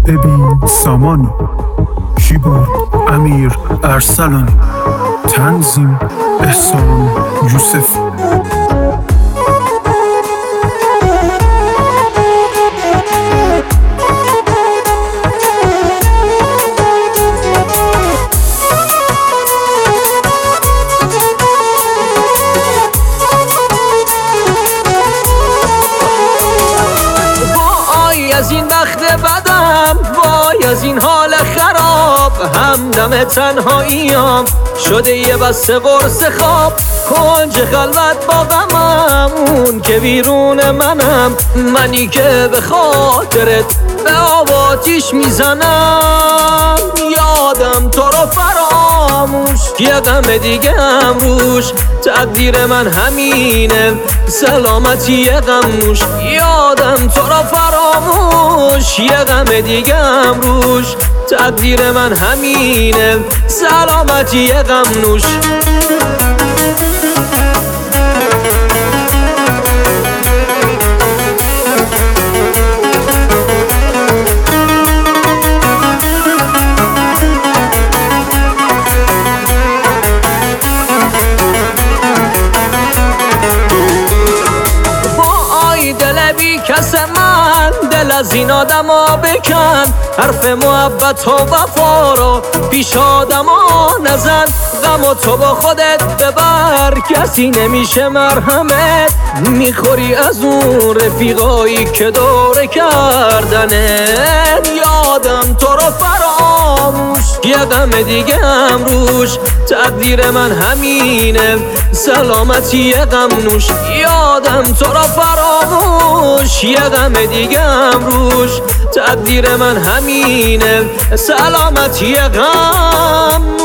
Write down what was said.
ببین سامانی، کیبورد امیر ارسلانی، تنظیم احسان یوسفی. از این بخت بدم، وای از این حال خراب، همدم تنهاییم شده یه بسته قرص خواب. کنج خلوت با غمم، اون که بیرون منم، منی که به خاطرت به آب آتیش میزنم. یادم تو رو فراموش، یه غم دیگه هم روش، تقدیر من همینه سلامتی غم نوش. یادم تو رو فراموش، یه غم دیگه هم روش، تقدیر من همینه سلامتی غم نوش. کس من دل از این آدما بکن، حرف محبت و وفا رو پیش آدما نزن. غم و تو با خودت ببر، کسی نمیشه مرهمت، میخوری از اون رفیقایی که دوره کردنت. یادم تو رو فراموش، یه غم دیگه هم روش، تقدیر من همینه سلامتی غم نوش. یادم تو رو فراموش، یه غم دیگه هم روش، تقدیر من همینه سلامتی غم نوش.